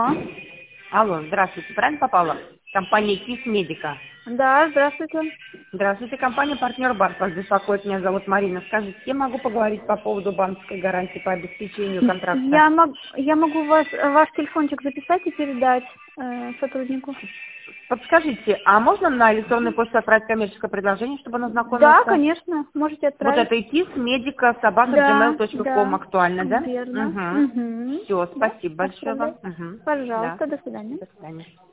Алло, здравствуйте, правильно попала? Компания КИС Медика. Да, здравствуйте. Здравствуйте, компания «Партнер Банк» вас беспокоит. Меня зовут Марина. Скажите, с кем могу поговорить по поводу банковской гарантии по обеспечению контракта? Я могу ваш телефончик записать и передать сотруднику. Подскажите, а можно на электронную почту отправить коммерческое предложение, чтобы он Да, ознакомился? конечно, можете Вот отправить. это и КИС Медика собака Да, gmail.com да, актуально, да? верно. Угу. Угу. Все, Да, спасибо большое вам. отправляйте. Угу. Да. Пожалуйста, до свидания. До свидания.